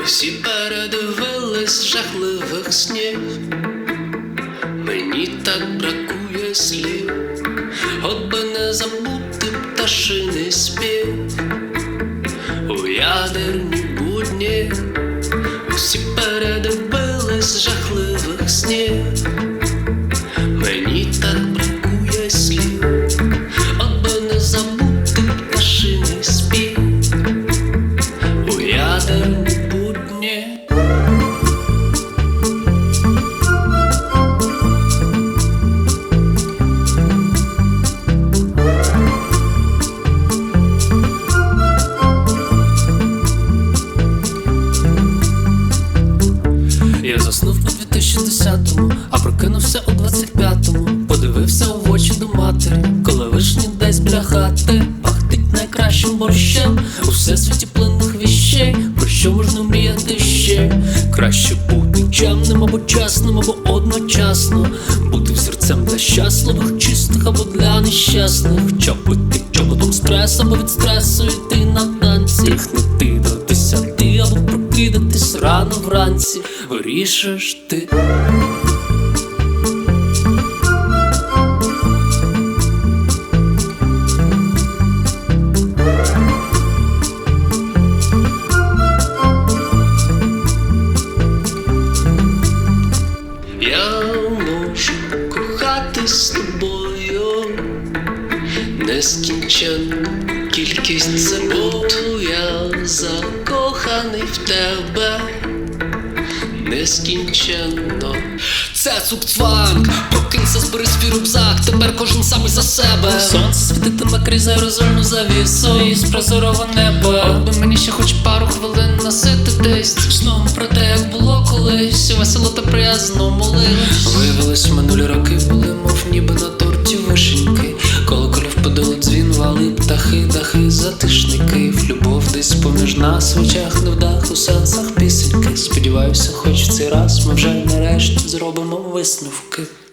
Усі передивились жахливих снів, мені так бракує слів, от би не забути пташиний спів у ядерні будні. Усі передивились жахливих снів, мені так бракує слів, от би не забути пташиний спів у ядерні будні. Я заснув у 2010-му, а прокинувся у 25-му. Подивився у очі до матері, коли вишні десь біля хати пахтить найкращим борщем у всесвіті плинних віщей. Про що можна мріяти ще? Краще бути чемним або чесним, або одночасно бути взірцем для щасливих, чистих або для нещасних. Чопити чоботом стрес, або від стресу йти на танці. Хнути до 10 або прокидатись рано вранці. Вирішиш ти. Я можу кохатись з тобою нескінченну кількість секунд. Я закоханий в тебе нескінченно. Це цукцванг, прокинься, збери свій рюкзак, тепер кожен самий за себе. Сонце світитиме крізь аерозольну завісу і з прозорого неба. От би мені ще хоч пару хвилин насититись сном про те, як було колись, весело та приязно молились. Виявилось, минулі роки були, мов ніби на торті вишеньки. Колоколів подолу дзвін, вали, птахи, дахи, затишний Київ. Любов десь поміж нас, в очах не вдах, у сенсах пісеньки. Сподіваюся, хоч в цей раз ми вже нарешті зробимо висновки.